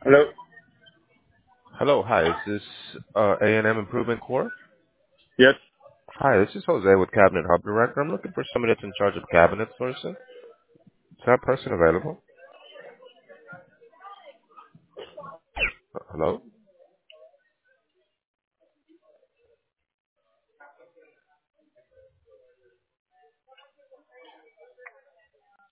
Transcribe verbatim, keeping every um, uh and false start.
Hello? Hello, hi. Is this uh, A and M Improvement Corp? Yes. Hi, this is Jose with Cabinet Hub Director. I'm looking for somebody that's in charge of cabinets person. Is that person available? Uh, Hello?